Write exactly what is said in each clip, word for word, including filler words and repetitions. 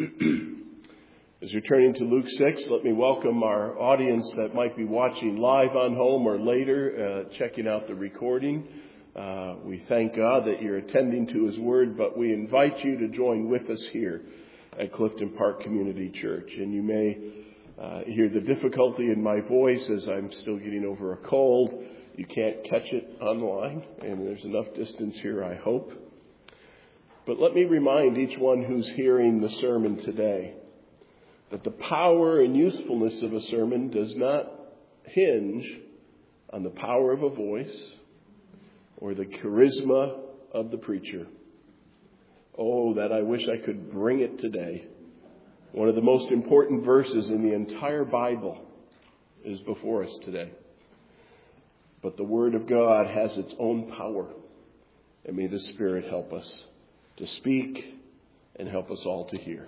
As you're turning to Luke six, let me welcome our audience that might be watching live on home or later, uh, checking out the recording. Uh, we thank God that you're attending to His Word, but we invite you to join with us here at Clifton Park Community Church. And you may uh, hear the difficulty in my voice as I'm still getting over a cold. You can't catch it online, and there's enough distance here, I hope. But let me remind each one who's hearing the sermon today that the power and usefulness of a sermon does not hinge on the power of a voice or the charisma of the preacher. Oh, that I wish I could bring it today. One of the most important verses in the entire Bible is before us today. But the Word of God has its own power, and may the Spirit help us to speak and help us all to hear.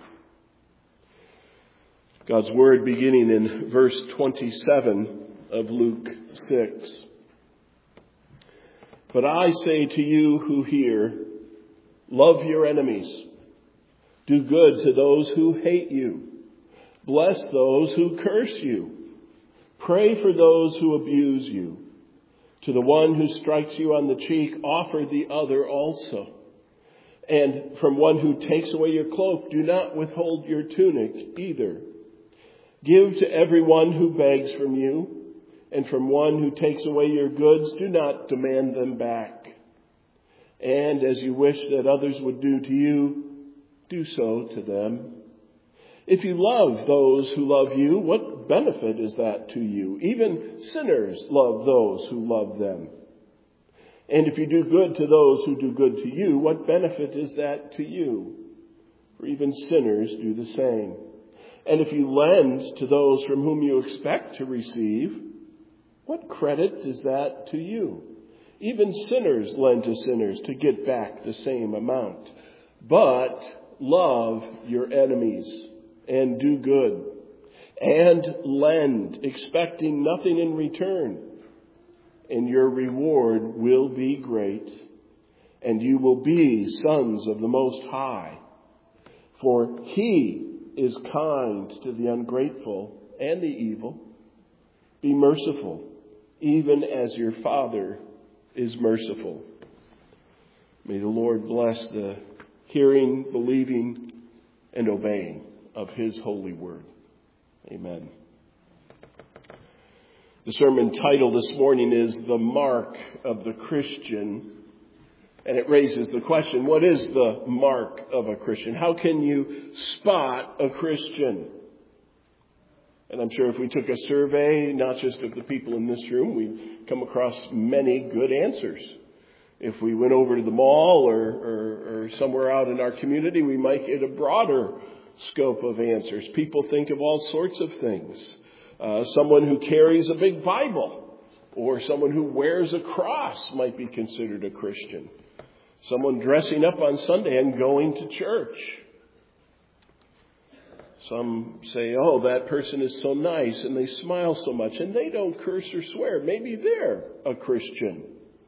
God's Word beginning in verse twenty-seven of Luke six. But I say to you who hear, love your enemies. Do good to those who hate you. Bless those who curse you. Pray for those who abuse you. To the one who strikes you on the cheek, offer the other also. And from one who takes away your cloak, do not withhold your tunic either. Give to everyone who begs from you, and from one who takes away your goods, do not demand them back. And as you wish that others would do to you, do so to them. If you love those who love you, what benefit is that to you? Even sinners love those who love them. And if you do good to those who do good to you, what benefit is that to you? For even sinners do the same. And if you lend to those from whom you expect to receive, what credit is that to you? Even sinners lend to sinners to get back the same amount. But love your enemies and do good and lend, expecting nothing in return. And your reward will be great, and you will be sons of the Most High. For He is kind to the ungrateful and the evil. Be merciful, even as your Father is merciful. May the Lord bless the hearing, believing, and obeying of His holy word. Amen. The sermon title this morning is The Mark of the Christian. And it raises the question, what is the mark of a Christian? How can you spot a Christian? And I'm sure if we took a survey, not just of the people in this room, we'd come across many good answers. If we went over to the mall or, or, or somewhere out in our community, we might get a broader scope of answers. People think of all sorts of things. Uh, someone who carries a big Bible or someone who wears a cross might be considered a Christian. Someone dressing up on Sunday and going to church. Some say, oh, that person is so nice and they smile so much and they don't curse or swear. Maybe they're a Christian.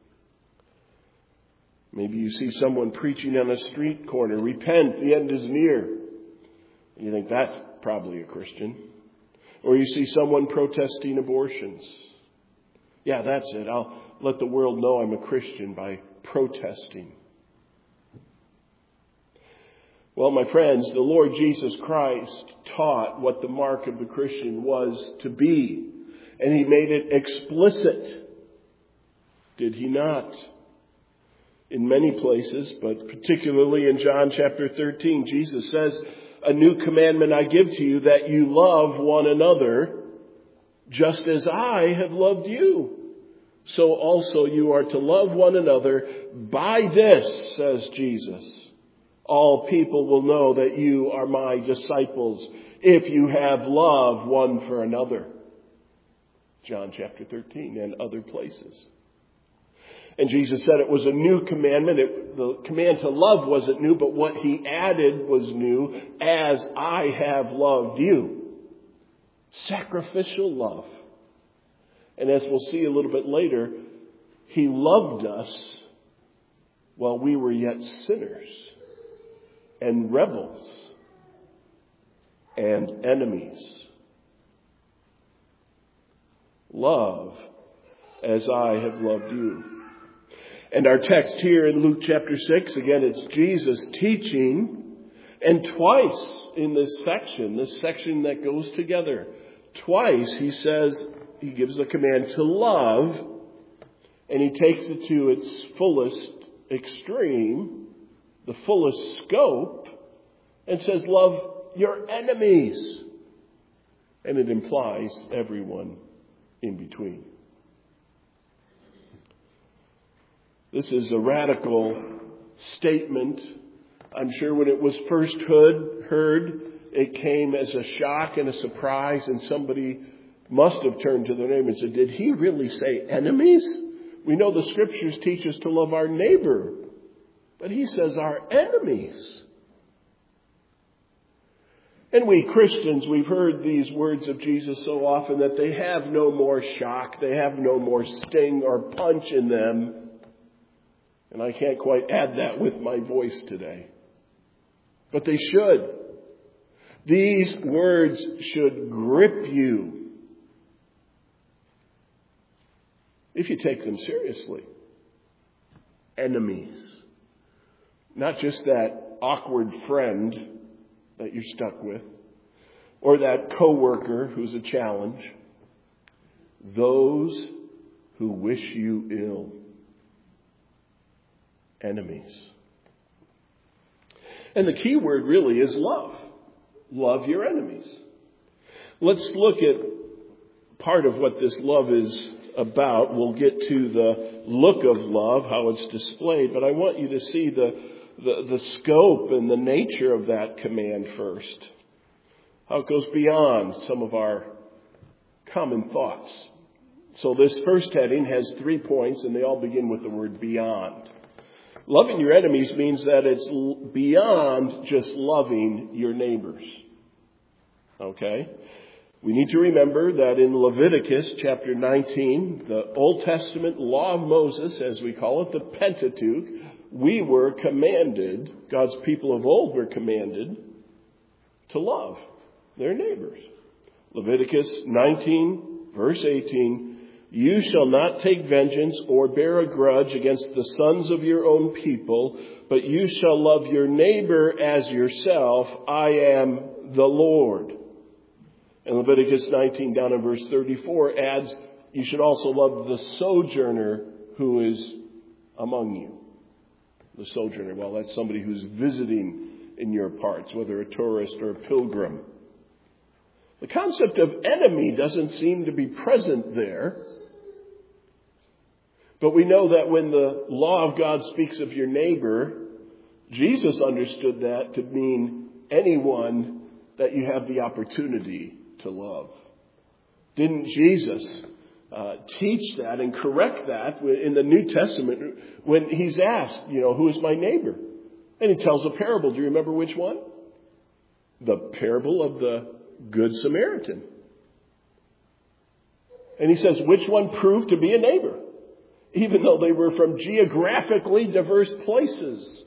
Maybe you see someone preaching on a street corner, repent, the end is near. And you think that's probably a Christian. Or you see someone protesting abortions. Yeah, that's it. I'll let the world know I'm a Christian by protesting. Well, my friends, the Lord Jesus Christ taught what the mark of the Christian was to be. And He made it explicit. Did He not? In many places, but particularly in John chapter thirteen, Jesus says, a new commandment I give to you, that you love one another, just as I have loved you. So also you are to love one another. By this, says Jesus, all people will know that you are my disciples, if you have love one for another. John chapter thirteen and other places. And Jesus said it was a new commandment. It, the command to love wasn't new, but what He added was new. As I have loved you. Sacrificial love. And as we'll see a little bit later, He loved us while we were yet sinners and rebels. and enemies. Love as I have loved you. And our text here in Luke chapter six, again, it's Jesus teaching. And twice in this section, this section that goes together, twice he says, he gives a command to love, and he takes it to its fullest extreme, the fullest scope, and says, love your enemies. And it implies everyone in between. This is a radical statement. I'm sure when it was first heard, it came as a shock and a surprise, and somebody must have turned to their neighbor and said, did he really say enemies? We know the scriptures teach us to love our neighbor, but he says our enemies. And we Christians, we've heard these words of Jesus so often that they have no more shock, they have no more sting or punch in them. And I can't quite add that with my voice today. But they should. These words should grip you if you take them seriously. Enemies. Not just that awkward friend that you're stuck with, or that coworker who's a challenge. Those who wish you ill. Enemies. And the key word really is love. Love your enemies. Let's look at part of what this love is about. We'll get to the look of love, how it's displayed, but I want you to see the The, the scope and the nature of that command first. How it goes beyond some of our common thoughts. So this first heading has three points, and they all begin with the word beyond. Loving your enemies means that it's beyond just loving your neighbors. Okay? We need to remember that in Leviticus chapter nineteen, the Old Testament law of Moses, as we call it, the Pentateuch, we were commanded, God's people of old were commanded to love their neighbors. Leviticus nineteen, verse eighteen, you shall not take vengeance or bear a grudge against the sons of your own people, but you shall love your neighbor as yourself. I am the Lord. And Leviticus nineteen down in verse thirty-four adds, you should also love the sojourner who is among you. The sojourner, well, that's somebody who's visiting in your parts, whether a tourist or a pilgrim. The concept of enemy doesn't seem to be present there. But we know that when the law of God speaks of your neighbor, Jesus understood that to mean anyone that you have the opportunity to love. Didn't Jesus Uh, teach that and correct that in the New Testament when he's asked, you know, who is my neighbor? And he tells a parable. Do you remember which one? The parable of the Good Samaritan. And he says, which one proved to be a neighbor? Even though they were from geographically diverse places.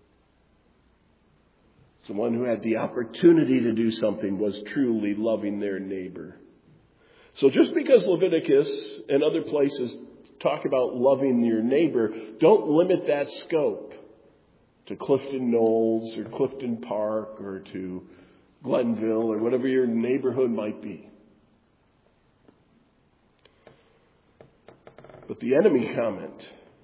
The one who had the opportunity to do something was truly loving their neighbor. So just because Leviticus and other places talk about loving your neighbor, don't limit that scope to Clifton Knolls or Clifton Park or to Glenville or whatever your neighborhood might be. But the enemy comment,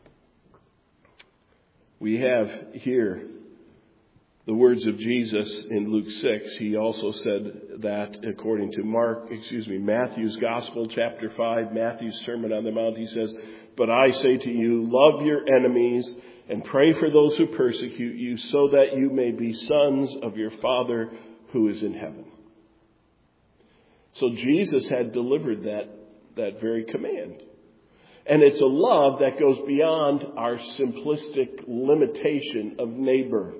we have here the words of Jesus in Luke six. He also said that according to Mark, excuse me, Matthew's Gospel, chapter five, Matthew's Sermon on the Mount, he says, but I say to you, love your enemies and pray for those who persecute you so that you may be sons of your Father who is in heaven. So Jesus had delivered that, that very command. And it's a love that goes beyond our simplistic limitation of neighbor.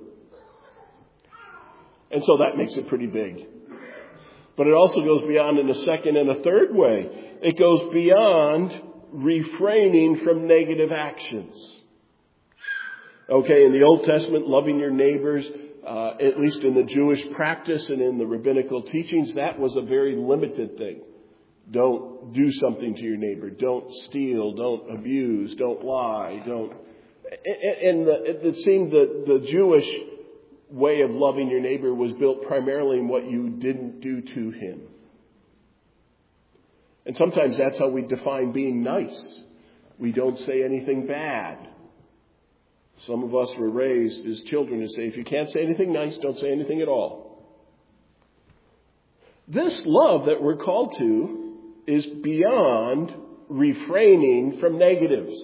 And so that makes it pretty big. But it also goes beyond in a second and a third way. It goes beyond refraining from negative actions. Okay, in the Old Testament, loving your neighbors, uh, at least in the Jewish practice and in the rabbinical teachings, that was a very limited thing. Don't do something to your neighbor. Don't steal. Don't abuse. Don't lie. Don't. And the, it seemed that the Jewish way of loving your neighbor was built primarily in what you didn't do to him. And sometimes that's how we define being nice. We don't say anything bad. Some of us were raised as children to say, if you can't say anything nice, don't say anything at all. This love that we're called to is beyond refraining from negatives.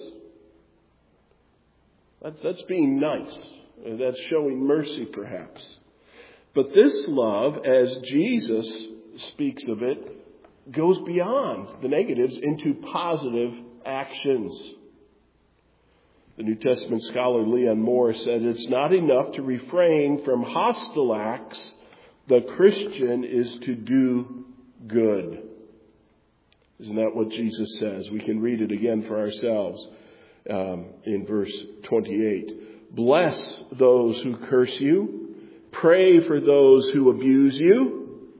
That's, that's being nice. That's showing mercy, perhaps. But this love, as Jesus speaks of it, goes beyond the negatives into positive actions. The New Testament scholar Leon Moore said, it's not enough to refrain from hostile acts. The Christian is to do good. Isn't that what Jesus says? We can read it again for ourselves um, in verse twenty-eight. Bless those who curse you. Pray for those who abuse you.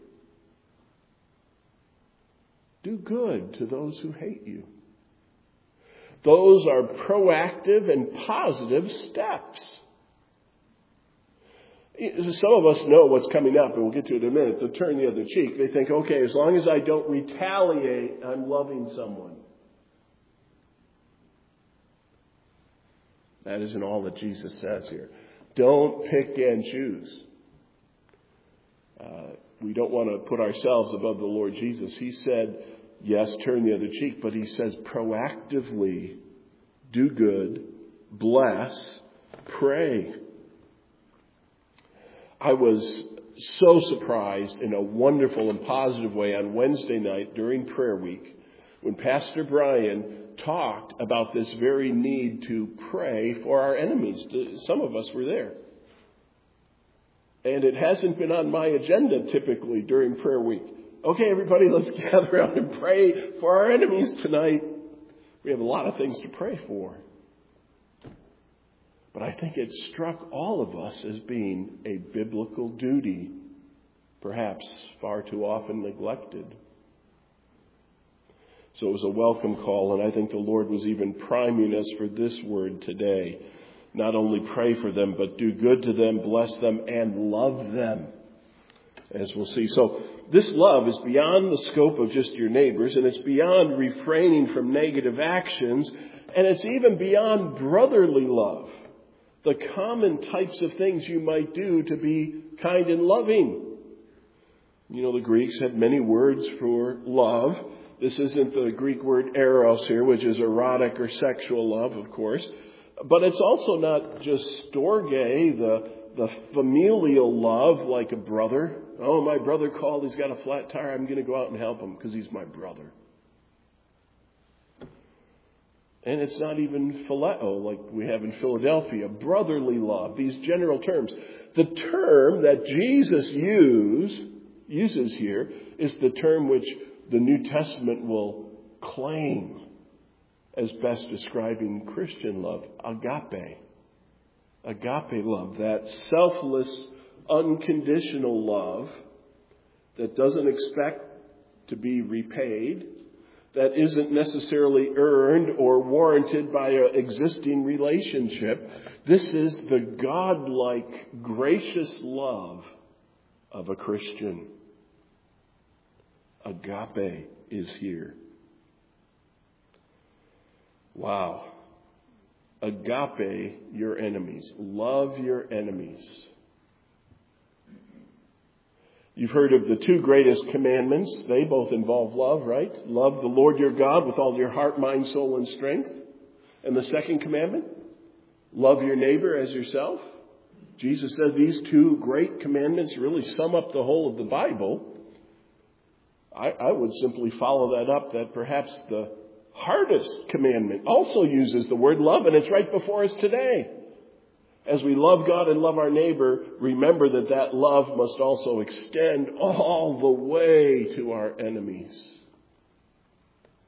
Do good to those who hate you. Those are proactive and positive steps. Some of us know what's coming up, and we'll get to it in a minute. They'll turn the other cheek. They think, okay, as long as I don't retaliate, I'm loving someone. That isn't all that Jesus says here. Don't pick and choose. Uh, we don't want to put ourselves above the Lord Jesus. He said, yes, turn the other cheek, but he says proactively do good, bless, pray. I was so surprised in a wonderful and positive way on Wednesday night during prayer week when Pastor Brian talked about this very need to pray for our enemies. Some of us were there. And it hasn't been on my agenda typically during prayer week. Okay, everybody, let's gather around and pray for our enemies tonight. We have a lot of things to pray for. But I think it struck all of us as being a biblical duty, perhaps far too often neglected. So it was a welcome call, and I think the Lord was even priming us for this word today. Not only pray for them, but do good to them, bless them, and love them, as we'll see. So this love is beyond the scope of just your neighbors, and it's beyond refraining from negative actions, and it's even beyond brotherly love. The common types of things you might do to be kind and loving. You know, the Greeks had many words for love. This isn't the Greek word eros here, which is erotic or sexual love, of course. But it's also not just storge, the, the familial love like a brother. Oh, my brother called, he's got a flat tire, I'm going to go out and help him because he's my brother. And it's not even phileo like we have in Philadelphia, brotherly love, these general terms. The term that Jesus use, uses here is the term which the New Testament will claim as best describing Christian love, agape. Agape love, that selfless, unconditional love that doesn't expect to be repaid, that isn't necessarily earned or warranted by an existing relationship. This is the God-like, gracious love of a Christian. Agape is here. Wow. Agape your enemies. Love your enemies. You've heard of the two greatest commandments. They both involve love, right? Love the Lord your God with all your heart, mind, soul, and strength. And the second commandment, love your neighbor as yourself. Jesus said these two great commandments really sum up the whole of the Bible. I, I would simply follow that up, that perhaps the hardest commandment also uses the word love, and it's right before us today. As we love God and love our neighbor, remember that that love must also extend all the way to our enemies.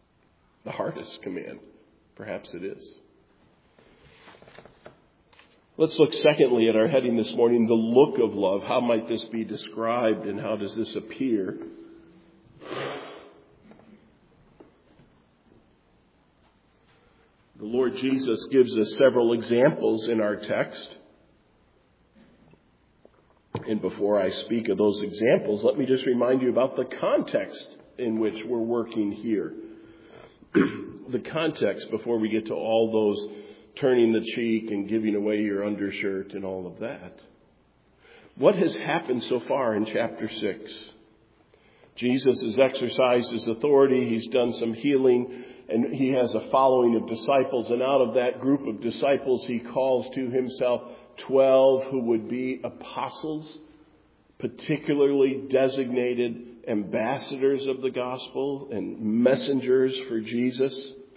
The hardest command, perhaps it is. Let's look secondly at our heading this morning, the look of love. How might this be described and how does this appear? The Lord Jesus gives us several examples in our text. And before I speak of those examples, let me just remind you about the context in which we're working here. The context before we get to all those turning the cheek and giving away your undershirt and all of that. What has happened so far in chapter six? Jesus has exercised his authority. He's done some healing, and he has a following of disciples. And out of that group of disciples, he calls to himself twelve who would be apostles, particularly designated ambassadors of the gospel and messengers for Jesus.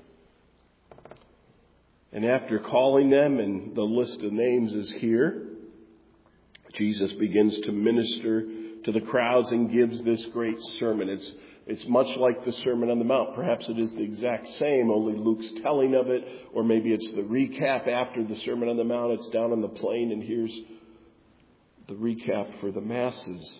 And after calling them, and the list of names is here, Jesus begins to minister to the crowds and gives this great sermon. It's, it's much like the Sermon on the Mount. Perhaps it is the exact same, only Luke's telling of it, or maybe it's the recap after the Sermon on the Mount. It's down on the plain, and here's the recap for the masses.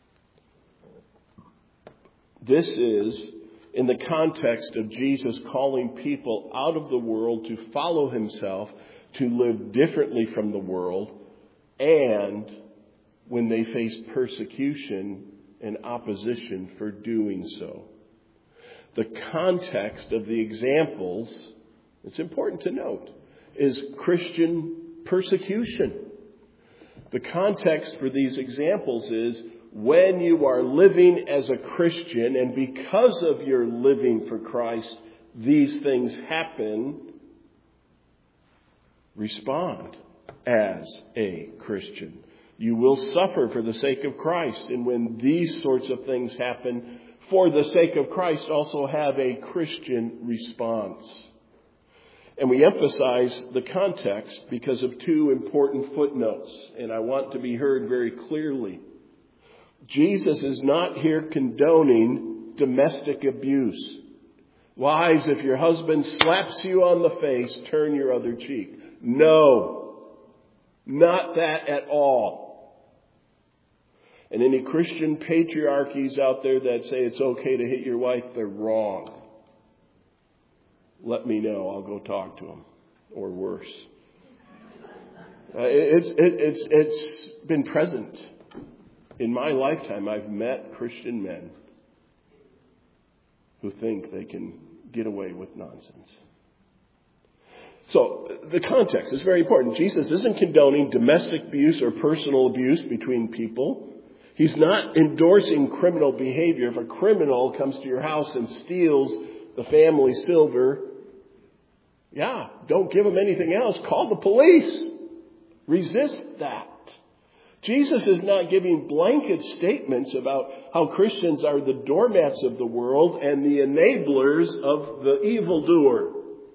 This is in the context of Jesus calling people out of the world to follow himself, to live differently from the world, and when they face persecution and opposition for doing so. The context of the examples, it's important to note, is Christian persecution. The context for these examples is when you are living as a Christian, and because of your living for Christ, these things happen, respond as a Christian. You will suffer for the sake of Christ. And when these sorts of things happen for the sake of Christ, also have a Christian response. And we emphasize the context because of two important footnotes. And I want to be heard very clearly. Jesus is not here condoning domestic abuse. Wives, if your husband slaps you on the face, turn your other cheek. No, not that at all. And any Christian patriarchies out there that say it's okay to hit your wife, they're wrong. Let me know. I'll go talk to them. Or worse. Uh, it's, it, it's, it's been present. In my lifetime, I've met Christian men who think they can get away with nonsense. So the context is very important. Jesus isn't condoning domestic abuse or personal abuse between people. He's not endorsing criminal behavior. If a criminal comes to your house and steals the family silver, yeah, don't give him anything else. Call the police. Resist that. Jesus is not giving blanket statements about how Christians are the doormats of the world and the enablers of the evildoer.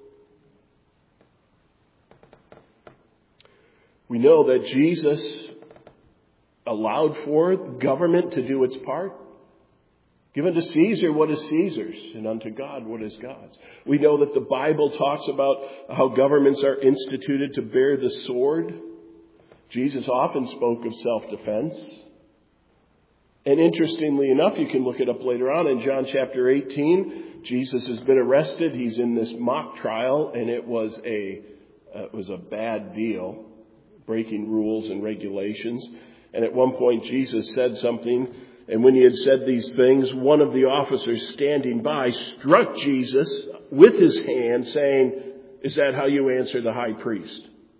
We know that Jesus allowed for government to do its part. Give unto Caesar what is Caesar's, and unto God what is God's. We know that the Bible talks about how governments are instituted to bear the sword. Jesus often spoke of self-defense. And interestingly enough, you can look it up later on in John chapter eighteen. Jesus has been arrested. He's in this mock trial, and it was a uh, it was a bad deal, breaking rules and regulations. And at one point, Jesus said something, and when he had said these things, one of the officers standing by struck Jesus with his hand, saying, "Is that how you answer the high priest?"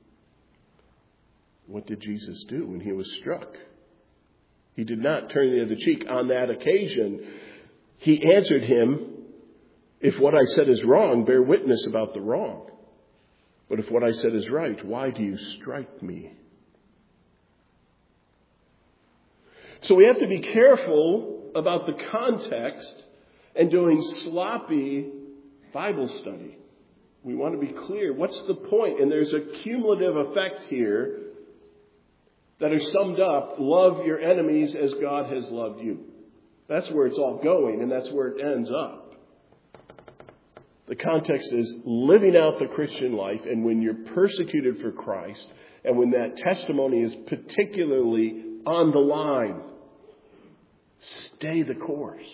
What did Jesus do when he was struck? He did not turn the other cheek. On that occasion, he answered him, "If what I said is wrong, bear witness about the wrong. But if what I said is right, why do you strike me?" So we have to be careful about the context and doing sloppy Bible study. We want to be clear. What's the point? And there's a cumulative effect here that are summed up. Love your enemies as God has loved you. That's where it's all going, and that's where it ends up. The context is living out the Christian life, and when you're persecuted for Christ, And when that testimony is particularly on the line, stay the course.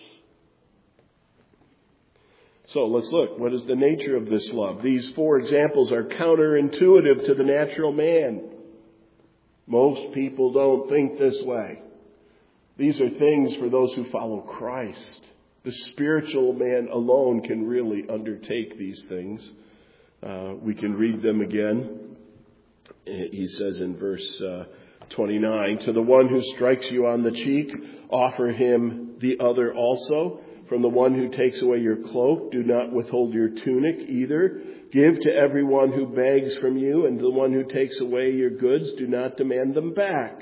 So let's look. What is the nature of this love? These four examples are counterintuitive to the natural man. Most people don't think this way. These are things for those who follow Christ. The spiritual man alone can really undertake these things. Uh, we can read them again. He says in verse uh, twenty-nine, to the one who strikes you on the cheek, offer him the other also. From the one who takes away your cloak, do not withhold your tunic either. Give to everyone who begs from you, and the one who takes away your goods, do not demand them back.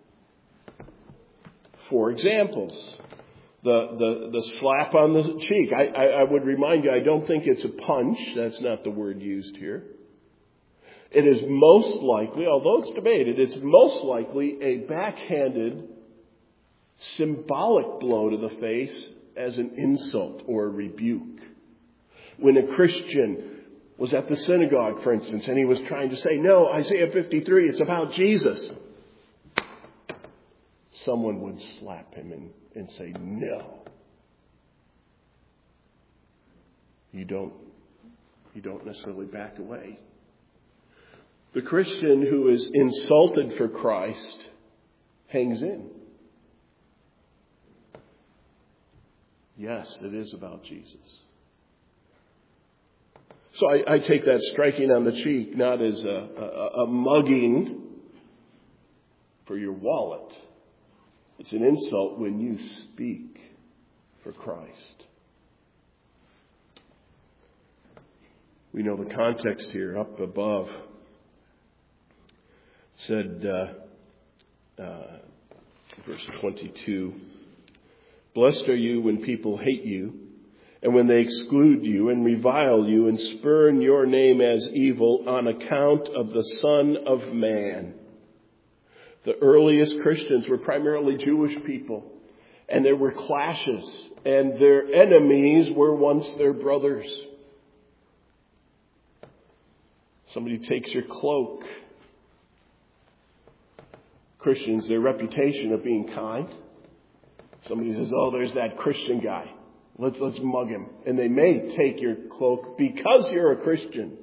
Four examples. The, the, the slap on the cheek. I, I, I would remind you, I don't think it's a punch. That's not the word used here. It is most likely, although it's debated, it's most likely a backhanded, symbolic blow to the face as an insult or a rebuke. When a Christian was at the synagogue, for instance, and he was trying to say, no, Isaiah fifty-three, it's about Jesus. Someone would slap him and, and say, no. You don't, you don't necessarily back away. The Christian who is insulted for Christ hangs in. Yes, it is about Jesus. So I, I take that striking on the cheek not as a, a, a mugging for your wallet. It's an insult when you speak for Christ. We know the context here up above. It said, uh, uh, verse twenty-two, blessed are you when people hate you, and when they exclude you and revile you and spurn your name as evil on account of the Son of Man. The earliest Christians were primarily Jewish people, and there were clashes, and their enemies were once their brothers. Somebody takes your cloak. Christians, their reputation of being kind. Somebody says, oh, there's that Christian guy. Let's, let's mug him. And they may take your cloak because you're a Christian.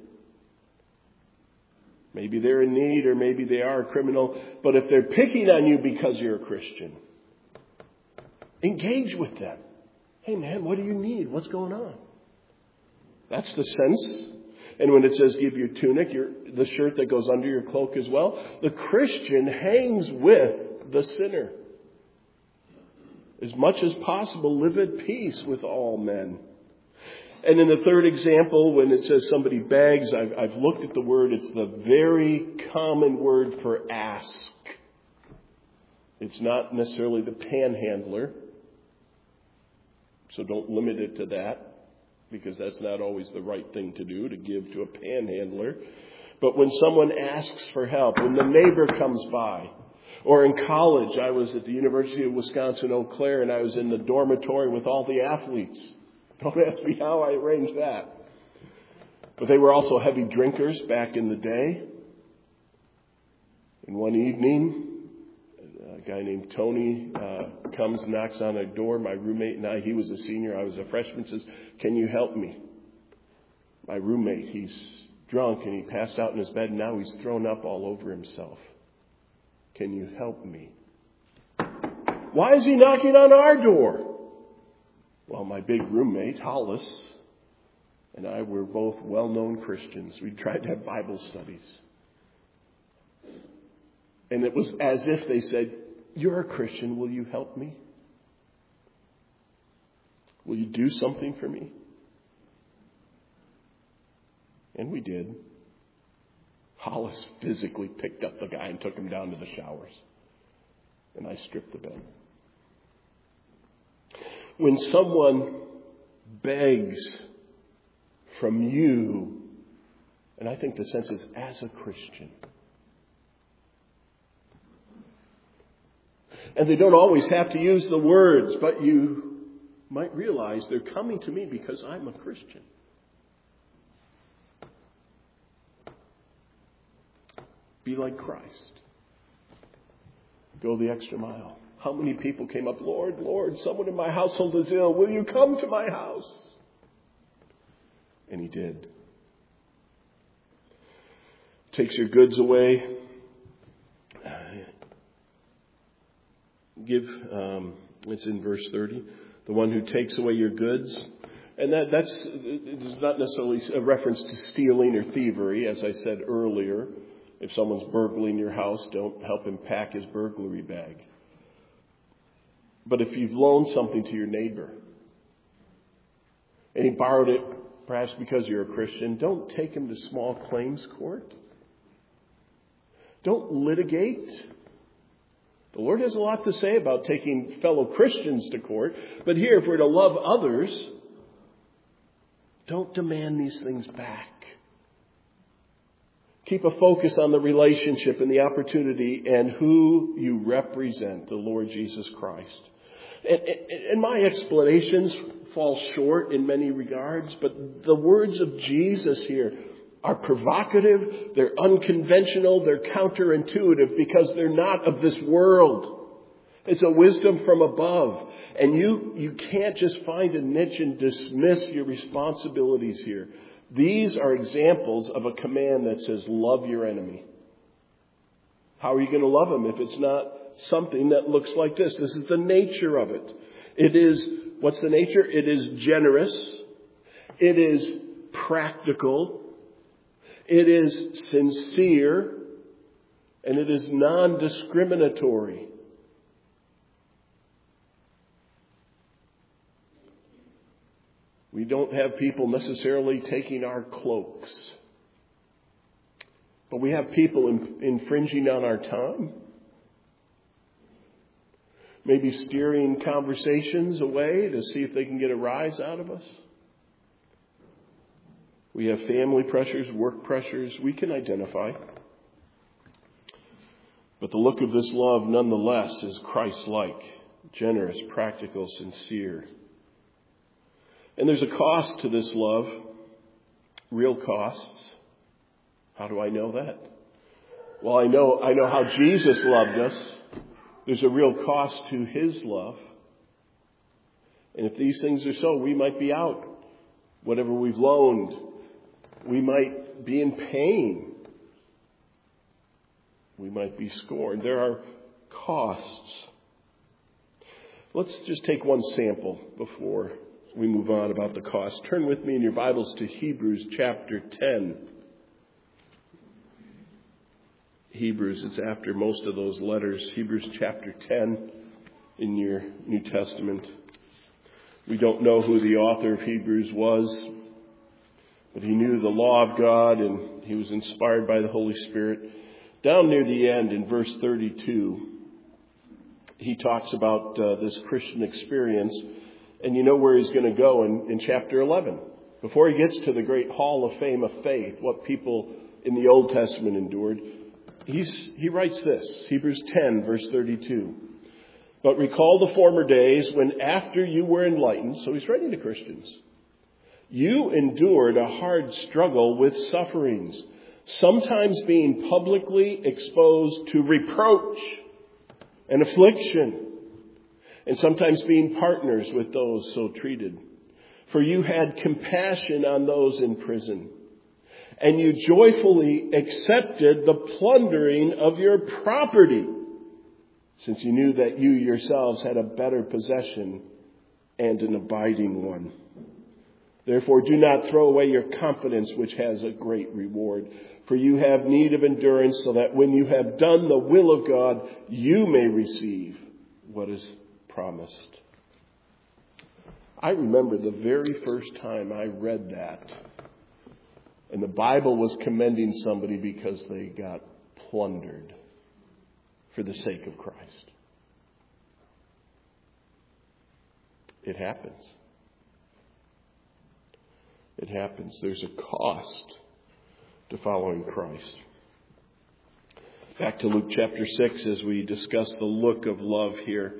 Maybe they're in need or maybe they are a criminal. But if they're picking on you because you're a Christian, engage with them. Hey man, what do you need? What's going on? That's the sense. And when it says give your tunic, your, the shirt that goes under your cloak as well, the Christian hangs with the sinner. As much as possible, live at peace with all men. And in the third example, when it says somebody begs, I've, I've looked at the word. It's the very common word for ask. It's not necessarily the panhandler. So don't limit it to that, because that's not always the right thing to do, to give to a panhandler. But when someone asks for help, when the neighbor comes by, or in college, I was at the University of Wisconsin-Eau Claire, and I was in the dormitory with all the athletes. Don't ask me how I arranged that. But they were also heavy drinkers back in the day. And one evening, a guy named Tony uh, comes, knocks on a door. My roommate and I, he was a senior, I was a freshman, says, can you help me? My roommate, he's drunk and he passed out in his bed, and now he's thrown up all over himself. Can you help me? Why is he knocking on our door? Well, my big roommate, Hollis, and I were both well-known Christians. We tried to have Bible studies. And it was as if they said, you're a Christian, will you help me? Will you do something for me? And we did. Hollis physically picked up the guy and took him down to the showers. And I stripped the bed. When someone begs from you, and I think the sense is as a Christian, and they don't always have to use the words, but you might realize they're coming to me because I'm a Christian. Be like Christ. Go the extra mile. How many people came up, Lord, Lord, someone in my household is ill. Will you come to my house? And he did. Takes your goods away. Give, um, it's in verse thirty. The one who takes away your goods. And that, that's, it is not necessarily a reference to stealing or thievery. As I said earlier, if someone's burgling your house, don't help him pack his burglary bag. But if you've loaned something to your neighbor and he borrowed it perhaps because you're a Christian, don't take him to small claims court. Don't litigate. The Lord has a lot to say about taking fellow Christians to court. But here, if we're to love others, don't demand these things back. Keep a focus on the relationship and the opportunity and who you represent, the Lord Jesus Christ. And, and, and my explanations fall short in many regards, but the words of Jesus here are provocative, they're unconventional, they're counterintuitive because they're not of this world. It's a wisdom from above. And you, you can't just find a niche and dismiss your responsibilities here. These are examples of a command that says, love your enemy. How are you going to love him if it's not something that looks like this? This is the nature of it. It is, what's the nature? It is generous. It is practical. It is sincere. And it is non-discriminatory. We don't have people necessarily taking our cloaks. But we have people in, infringing on our time. Maybe steering conversations away to see if they can get a rise out of us. We have family pressures, work pressures we can identify. But the look of this love nonetheless is Christ-like, generous, practical, sincere. And there's a cost to this love, real costs. How do I know that? Well, I know I know how Jesus loved us. There's a real cost to his love. And if these things are so, we might be out. Whatever we've loaned, we might be in pain. We might be scorned. There are costs. Let's just take one sample before we move on about the cost. Turn with me in your Bibles to Hebrews chapter ten. Hebrews, it's after most of those letters. Hebrews chapter ten in your New Testament. We don't know who the author of Hebrews was, but he knew the law of God and he was inspired by the Holy Spirit. Down near the end in verse thirty-two, he talks about uh, this Christian experience. And you know where he's going to go in, in chapter eleven. Before he gets to the great hall of fame of faith, what people in the Old Testament endured, he's, he writes this, Hebrews ten, verse thirty-two. But recall the former days when after you were enlightened, so he's writing to Christians, you endured a hard struggle with sufferings, sometimes being publicly exposed to reproach and affliction, and sometimes being partners with those so treated. For you had compassion on those in prison, and you joyfully accepted the plundering of your property, since you knew that you yourselves had a better possession and an abiding one. Therefore, do not throw away your confidence, which has a great reward. For you have need of endurance, so that when you have done the will of God, you may receive what is promised. I remember the very first time I read that, and the Bible was commending somebody because they got plundered for the sake of Christ. It happens. It happens. There's a cost to following Christ. Back to Luke chapter six as we discuss the look of love here.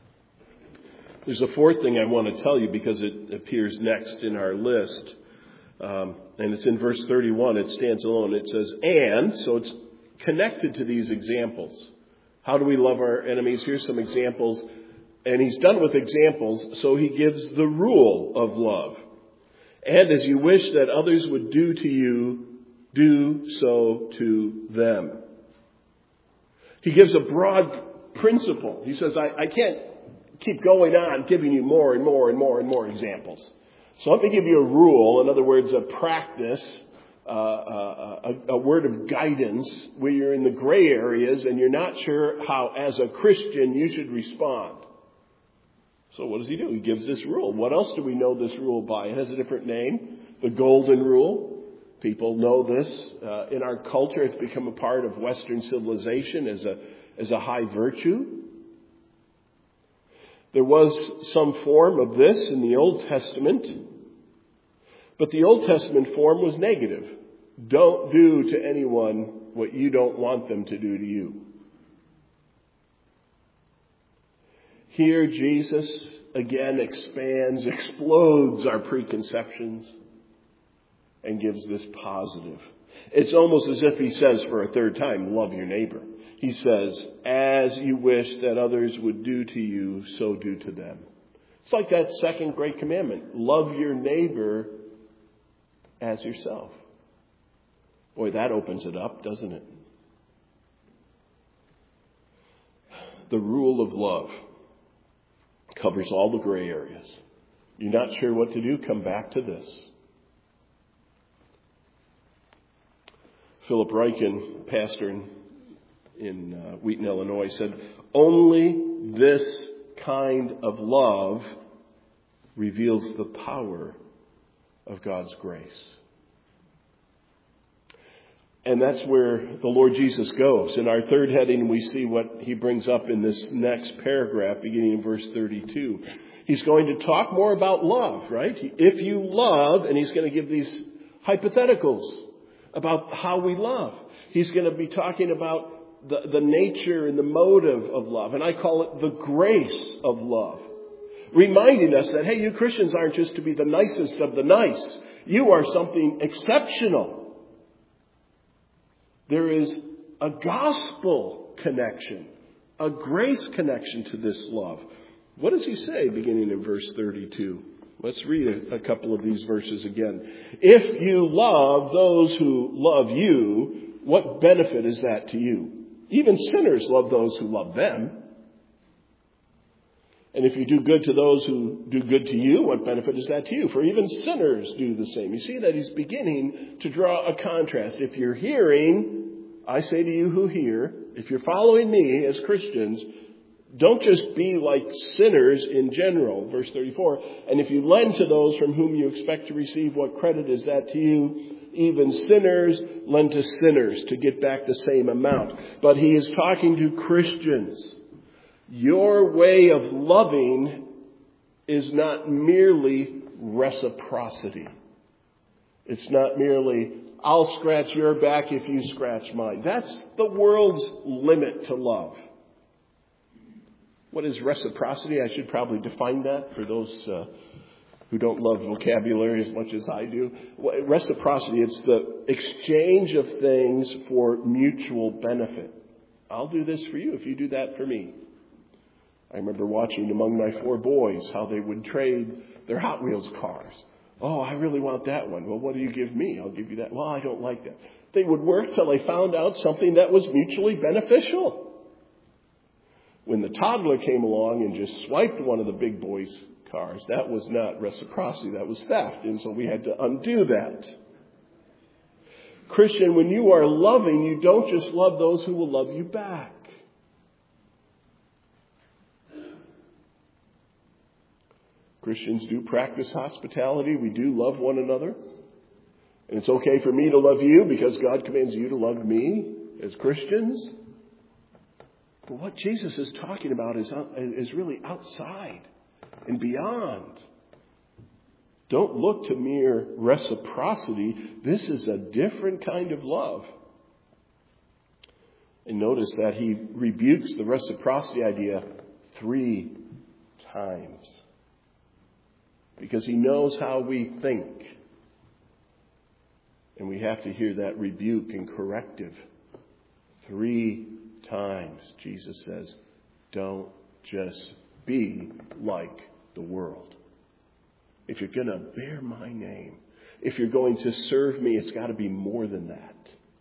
There's a fourth thing I want to tell you because it appears next in our list. Um, and it's in verse thirty-one. It stands alone. It says, and, so it's connected to these examples. How do we love our enemies? Here's some examples. And he's done with examples, so he gives the rule of love. And as you wish that others would do to you, do so to them. He gives a broad principle. He says, I, I can't keep going on giving you more and more and more and more examples. So let me give you a rule, in other words, a practice, uh, a, a, a word of guidance where you're in the gray areas and you're not sure how, as a Christian, you should respond. So what does he do? He gives this rule. What else do we know this rule by? It has a different name, the Golden Rule. People know this. Uh, in our culture, it's become a part of Western civilization as a, as a high virtue. There was some form of this in the Old Testament, but the Old Testament form was negative. Don't do to anyone what you don't want them to do to you. Here, Jesus again expands, explodes our preconceptions and gives this positive. It's almost as if he says for a third time, love your neighbor. He says, as you wish that others would do to you, so do to them. It's like that second great commandment. Love your neighbor as yourself. Boy, that opens it up, doesn't it? The rule of love covers all the gray areas. You're not sure what to do? Come back to this. Philip Ryken, pastor in, in uh, Wheaton, Illinois, said, only this kind of love reveals the power of God's grace. And that's where the Lord Jesus goes. In our third heading, we see what he brings up in this next paragraph, beginning in verse thirty-two. He's going to talk more about love, right? If you love, and he's going to give these hypotheticals about how we love. He's going to be talking about the, the nature and the motive of love. And I call it the grace of love. Reminding us that, hey, you Christians aren't just to be the nicest of the nice. You are something exceptional. There is a gospel connection, a grace connection to this love. What does he say beginning in verse thirty-two? Let's read a, a couple of these verses again. If you love those who love you, what benefit is that to you? Even sinners love those who love them. And if you do good to those who do good to you, what benefit is that to you? For even sinners do the same. You see that he's beginning to draw a contrast. If you're hearing, I say to you who hear, if you're following me as Christians, don't just be like sinners in general. Verse thirty-four, and if you lend to those from whom you expect to receive, what credit is that to you? Even sinners lend to sinners to get back the same amount. But he is talking to Christians. Your way of loving is not merely reciprocity. It's not merely, I'll scratch your back if you scratch mine. That's the world's limit to love. What is reciprocity? I should probably define that for those uh, who don't love vocabulary as much as I do. Reciprocity, it's the exchange of things for mutual benefit. I'll do this for you if you do that for me. I remember watching among my four boys how they would trade their Hot Wheels cars. Oh, I really want that one. Well, what do you give me? I'll give you that. Well, I don't like that. They would work till they found out something that was mutually beneficial. When the toddler came along and just swiped one of the big boys' cars, that was not reciprocity, that was theft. And so we had to undo that. Christian, when you are loving, you don't just love those who will love you back. Christians do practice hospitality. We do love one another. And it's okay for me to love you because God commands you to love me as Christians. But what Jesus is talking about is, is really outside and beyond. Don't look to mere reciprocity. This is a different kind of love. And notice that he rebukes the reciprocity idea three times. Because he knows how we think. And we have to hear that rebuke and corrective. Three times Jesus says, don't just be like the world. If you're going to bear my name, if you're going to serve me, it's got to be more than that.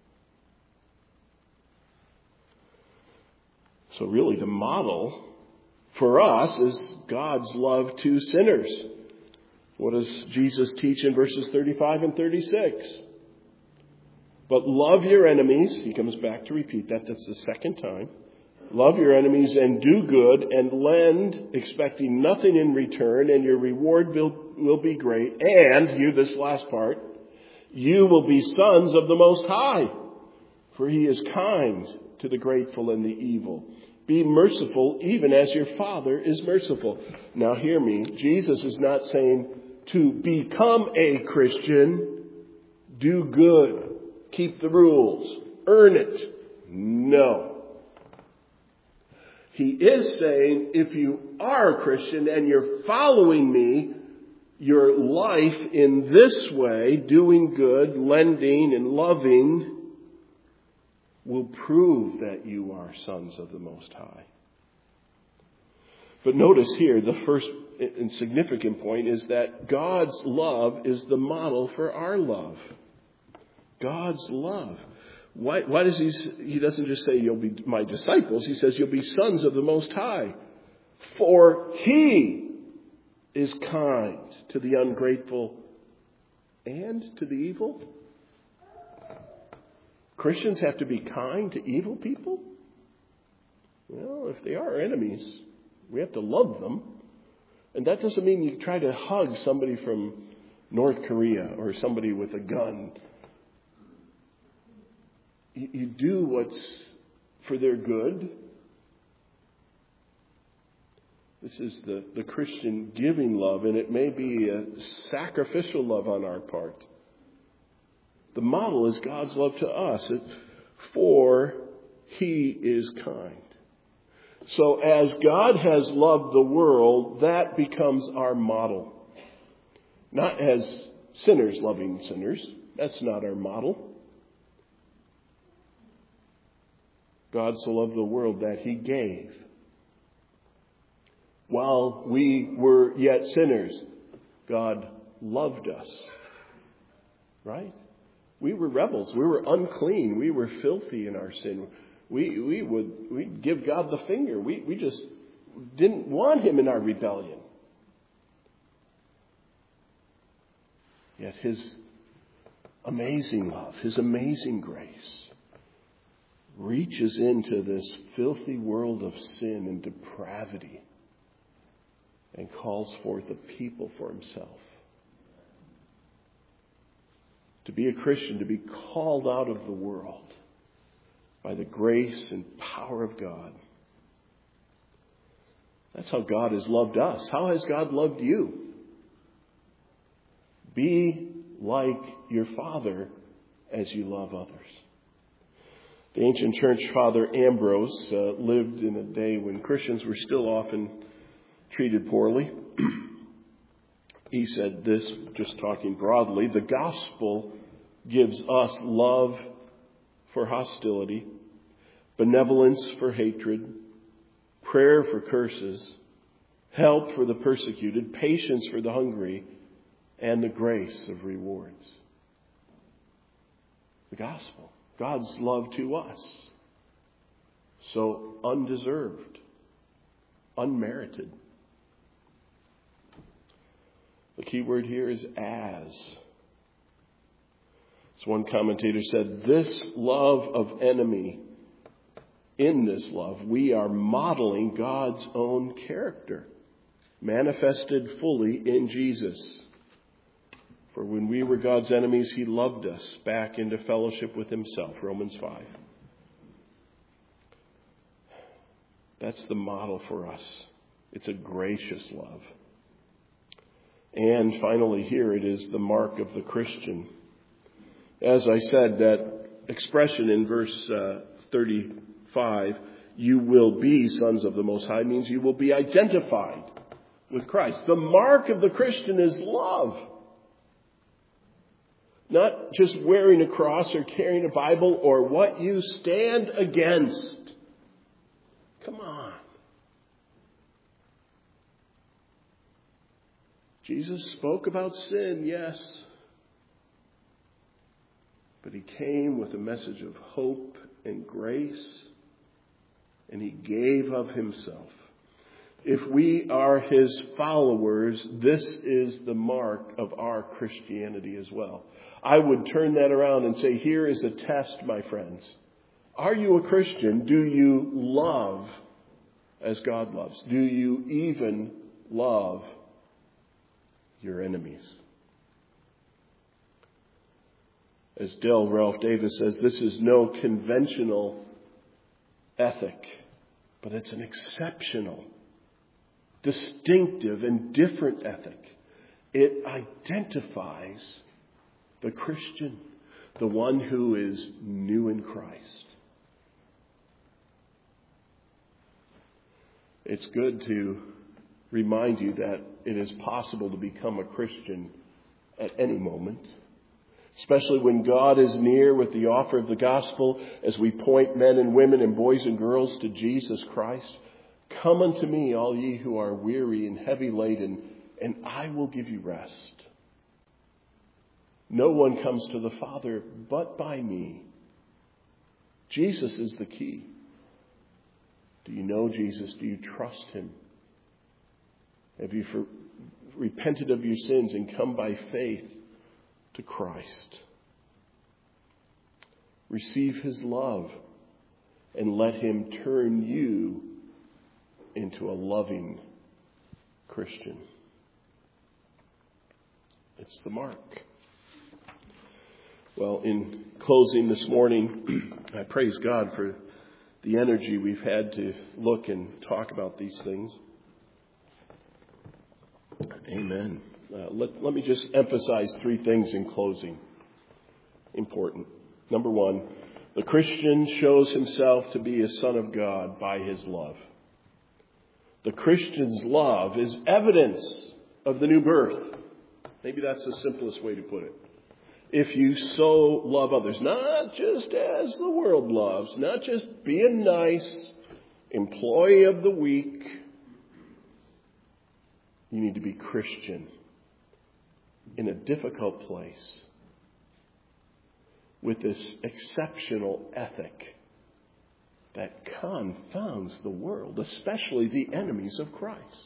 So really the model for us is God's love to sinners. What does Jesus teach in verses thirty-five and thirty-six? But love your enemies. He comes back to repeat that. That's the second time. Love your enemies and do good and lend, expecting nothing in return, and your reward will, will be great. And, hear this last part, you will be sons of the Most High, for he is kind to the grateful and the evil. Be merciful even as your Father is merciful. Now hear me. Jesus is not saying to become a Christian, do good, keep the rules, earn it. No. He is saying if you are a Christian and you're following me, your life in this way, doing good, lending and loving, will prove that you are sons of the Most High. But notice here, the first and significant point is that God's love is the model for our love. God's love. Why, why does he, he doesn't just say you'll be my disciples. He says you'll be sons of the Most High. For he is kind to the ungrateful and to the evil. Christians have to be kind to evil people? Well, if they are enemies, we have to love them. And that doesn't mean you try to hug somebody from North Korea or somebody with a gun. You, you do what's for their good. This is the, the Christian giving love, and it may be a sacrificial love on our part. The model is God's love to us, for he is kind. So as God has loved the world, that becomes our model. Not as sinners loving sinners. That's not our model. God so loved the world that he gave. While we were yet sinners, God loved us. Right? We were rebels. We were unclean. We were filthy in our sin. We we would we'd give God the finger. We we just didn't want him in our rebellion. Yet his amazing love, his amazing grace reaches into this filthy world of sin and depravity and calls forth a people for himself. To be a Christian, to be called out of the world by the grace and power of God. That's how God has loved us. How has God loved you? Be like your Father as you love others. The ancient church father Ambrose uh, lived in a day when Christians were still often treated poorly. He said this, just talking broadly, the gospel gives us love for hostility, benevolence for hatred, prayer for curses, help for the persecuted, patience for the hungry, and the grace of rewards. The gospel, God's love to us. So undeserved, unmerited. The key word here is as. As one commentator said, this love of enemy, in this love, we are modeling God's own character, manifested fully in Jesus. For when we were God's enemies, he loved us back into fellowship with himself, Romans five. That's the model for us. It's a gracious love. And finally, here it is the mark of the Christian. As I said, that expression in verse uh, thirty-five, you will be sons of the Most High, means you will be identified with Christ. The mark of the Christian is love. Not just wearing a cross or carrying a Bible or what you stand against. Come on. Jesus spoke about sin, yes. But he came with a message of hope and grace. And he gave of himself. If we are his followers, this is the mark of our Christianity as well. I would turn that around and say, here is a test, my friends. Are you a Christian? Do you love as God loves? Do you even love your enemies? As Dale Ralph Davis says, this is no conventional ethic, but it's an exceptional, distinctive, and different ethic. It identifies the Christian, the one who is new in Christ. It's good to remind you that it is possible to become a Christian at any moment, especially when God is near with the offer of the gospel as we point men and women and boys and girls to Jesus Christ. Come unto me, all ye who are weary and heavy laden, and I will give you rest. No one comes to the Father but by me. Jesus is the key. Do you know Jesus? Do you trust him? Have you for, repented of your sins and come by faith to Christ? Receive his love and let him turn you into a loving Christian. It's the mark. Well, in closing this morning, I praise God for the energy we've had to look and talk about these things. Amen. Uh, let, let me just emphasize three things in closing. Important. Number one, the Christian shows himself to be a son of God by his love. The Christian's love is evidence of the new birth. Maybe that's the simplest way to put it. If you so love others, not just as the world loves, not just being nice, employee of the week, you need to be Christian in a difficult place with this exceptional ethic that confounds the world, especially the enemies of Christ.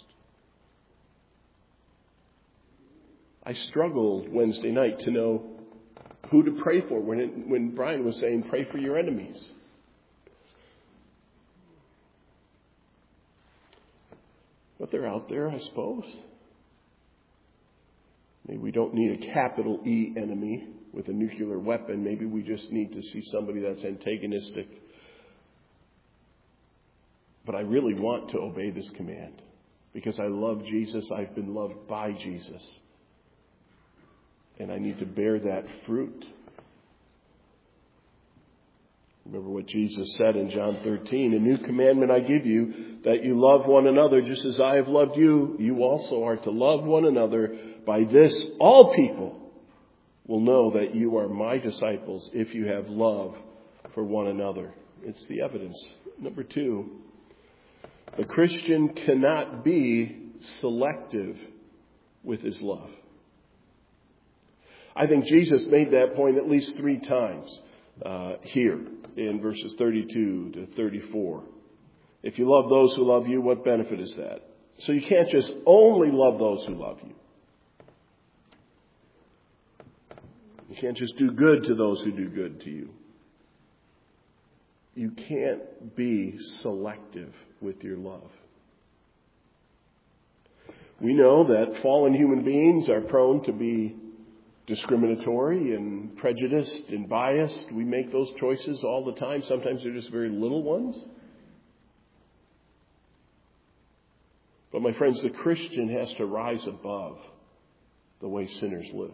I struggled Wednesday night to know who to pray for when it, when Brian was saying, pray for your enemies. But they're out there, I suppose. Maybe we don't need a capital E enemy with a nuclear weapon. Maybe we just need to see somebody that's antagonistic. But I really want to obey this command because I love Jesus. I've been loved by Jesus. And I need to bear that fruit. Remember what Jesus said in John thirteen, a new commandment I give you, that you love one another just as I have loved you. You also are to love one another. By this, all people will know that you are my disciples if you have love for one another. It's the evidence. Number two, the Christian cannot be selective with his love. I think Jesus made that point at least three times uh, here in verses thirty-two to thirty-four. If you love those who love you, what benefit is that? So you can't just only love those who love you. You can't just do good to those who do good to you. You can't be selective with your love. We know that fallen human beings are prone to be discriminatory and prejudiced and biased. We make those choices all the time. Sometimes they're just very little ones. But my friends, the Christian has to rise above the way sinners live.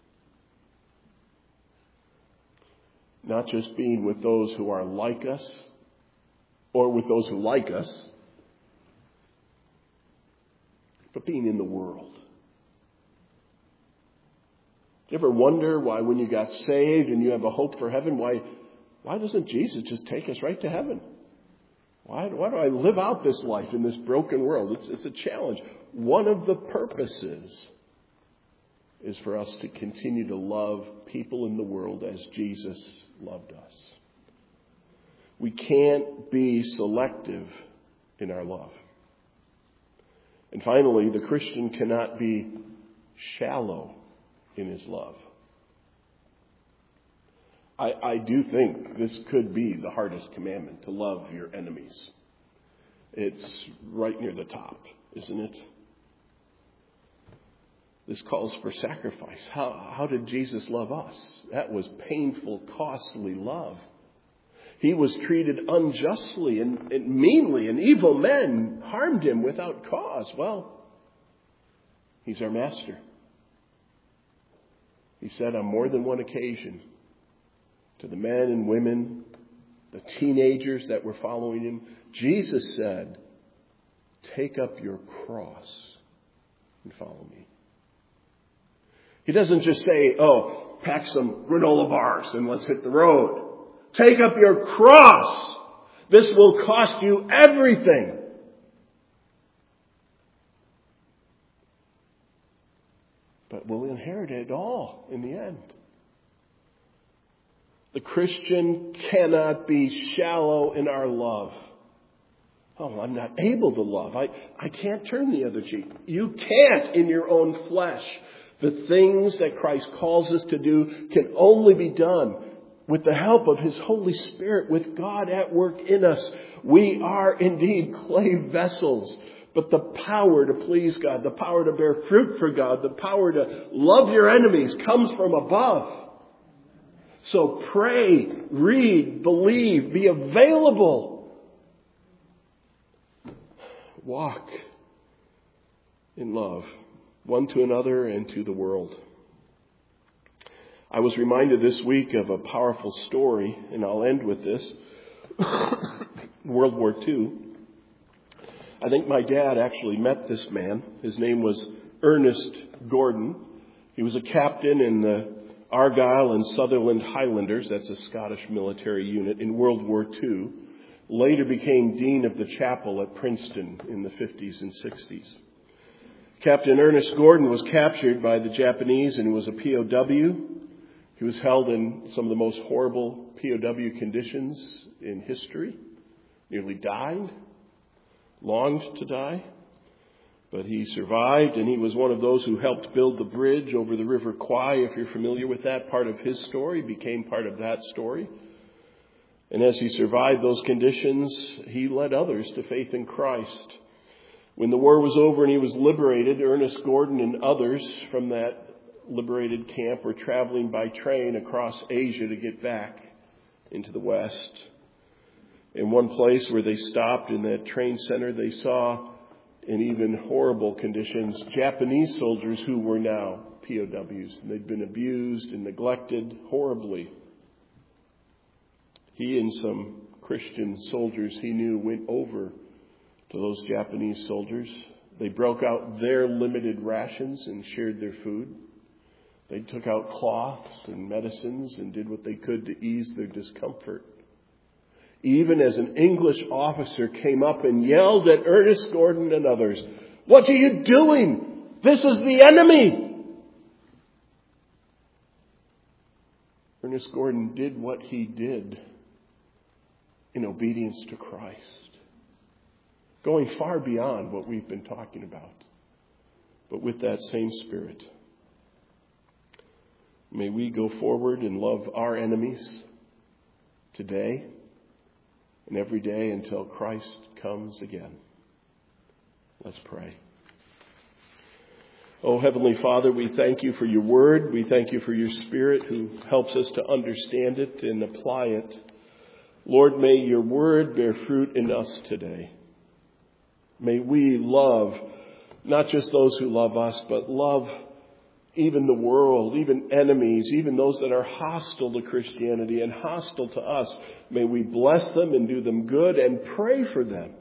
Not just being with those who are like us or with those who like us, but being in the world. you ever wonder why when you got saved and you have a hope for heaven, why, why doesn't Jesus just take us right to heaven? Why, why do I live out this life in this broken world? It's, it's a challenge. One of the purposes is for us to continue to love people in the world as Jesus loved us. We can't be selective in our love. And finally, the Christian cannot be shallow in his love. I, I do think this could be the hardest commandment, to love your enemies. It's right near the top, isn't it? This calls for sacrifice. How, how did Jesus love us? That was painful, costly love. He was treated unjustly and, and meanly, and evil men harmed him without cause. Well, he's our master. He said on more than one occasion to the men and women, the teenagers that were following him, Jesus said, "Take up your cross and follow me." He doesn't just say, "Oh, pack some granola bars and let's hit the road." Take up your cross. This will cost you everything. But we'll inherit it all in the end. The Christian cannot be shallow in our love. Oh, I'm not able to love. I, I can't turn the other cheek. You can't in your own flesh. The things that Christ calls us to do can only be done with the help of His Holy Spirit, with God at work in us. We are indeed clay vessels, but the power to please God, the power to bear fruit for God, the power to love your enemies comes from above. So pray, read, believe, be available. Walk in love, one to another and to the world. I was reminded this week of a powerful story, and I'll end with this. World War Two. I think my dad actually met this man. His name was Ernest Gordon. He was a captain in the Argyll and Sutherland Highlanders, that's a Scottish military unit, in World War Two. Later became dean of the chapel at Princeton in the fifties and sixties. Captain Ernest Gordon was captured by the Japanese and he was a P O W. He was held in some of the most horrible P O W conditions in history. Nearly died. Longed to die. But he survived, and he was one of those who helped build the bridge over the River Kwai. If you're familiar with that part of his story, became part of that story. And as he survived those conditions, he led others to faith in Christ. When the war was over and he was liberated, Ernest Gordon and others from that liberated camp were traveling by train across Asia to get back into the West. In one place where they stopped in that train center, they saw, in even horrible conditions, Japanese soldiers who were now P O Ws. And they'd been abused and neglected horribly. He and some Christian soldiers he knew went over to those Japanese soldiers. They broke out their limited rations and shared their food. They took out cloths and medicines and did what they could to ease their discomfort. Even as an English officer came up and yelled at Ernest Gordon and others, "What are you doing? This is the enemy!" Ernest Gordon did what he did in obedience to Christ, going far beyond what we've been talking about, but with that same spirit. May we go forward and love our enemies today and every day until Christ comes again. Let's pray. Oh, Heavenly Father, we thank you for your word. We thank you for your Spirit who helps us to understand it and apply it. Lord, may your word bear fruit in us today. May we love not just those who love us, but love even the world, even enemies, even those that are hostile to Christianity and hostile to us. May we bless them and do them good and pray for them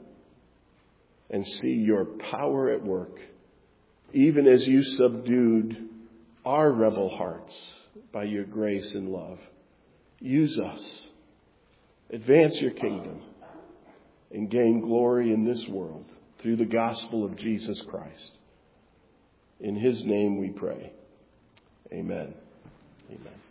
and see your power at work, even as you subdued our rebel hearts by your grace and love. Use us. Advance your kingdom and gain glory in this world through the gospel of Jesus Christ. In his name we pray. Amen. Amen.